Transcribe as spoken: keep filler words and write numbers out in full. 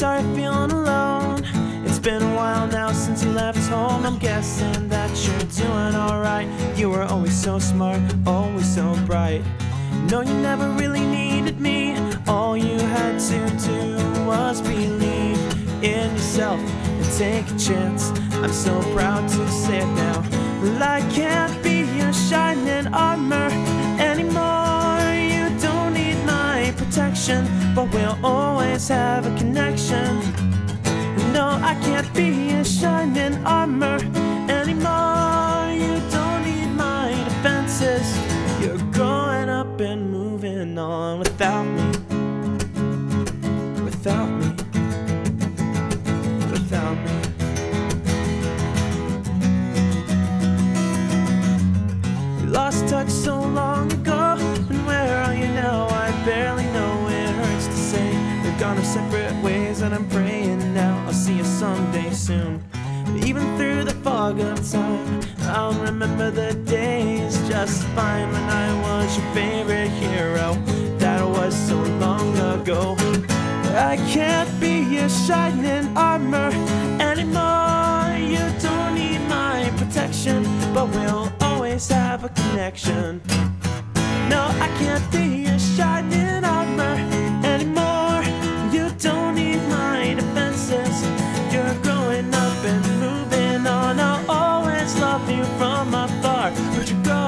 Sorry feeling alone. It's been a while now since you left home. I'm guessing that you're doing alright. You were always so smart, always so bright. No, you never really needed me. All you had to do was believe in yourself and take a chance. I'm so proud to say it now. Well, I can't be your shining armor anymore. You don't need my protection, but we'll always have a connection. No, I can't be your shining armor anymore. You don't need my defenses. You're growing up and moving on without me. Without me. Without me. We lost touch so long ago, and where are you now? I barely know. It hurts to say we've gone our separate ways, and I'm praying now I'll see you someday soon. But even through the fog of time, I'll remember the days just fine when I was your favorite hero. That was so long ago. I can't be your shining armor anymore. You don't need my protection, but we'll always have a connection. No, I can't be your shining armor anymore. You don't need my defenses. You're growing up and moving on. I'll always love you from afar, but you're growing